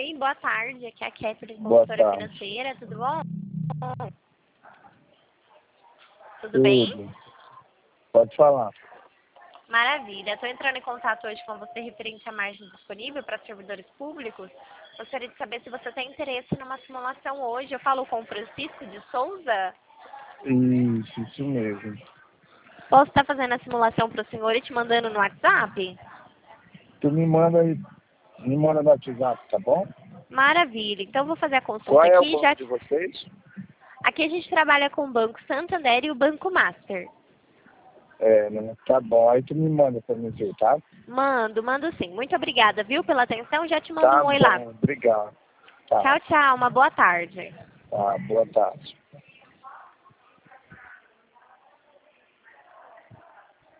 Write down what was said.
Oi, boa tarde. Aqui é a Catherine, Boa consultora tarde. financeira. Tudo bom? Tudo bem? Tudo. Pode falar. Maravilha. Estou entrando em contato hoje com você referente à margem disponível para servidores públicos. Gostaria de saber se você tem interesse numa simulação hoje. Eu falo com o Francisco de Souza. Isso mesmo. Posso estar fazendo a simulação para o senhor e te mandando no WhatsApp? Tu me manda aí, me manda no WhatsApp, tá bom? Maravilha. Então, vou fazer a consulta Qual é o aqui. banco de vocês? Aqui a gente trabalha com o Banco Santander e o Banco Master. Né? Tá bom. Aí tu me manda pra mim ver, tá? Mando sim. Muito obrigada, viu, pela atenção. Já te mando Tá um oi lá. bom, obrigado. Tá, Tchau, tchau. Uma boa tarde. tá, boa tarde.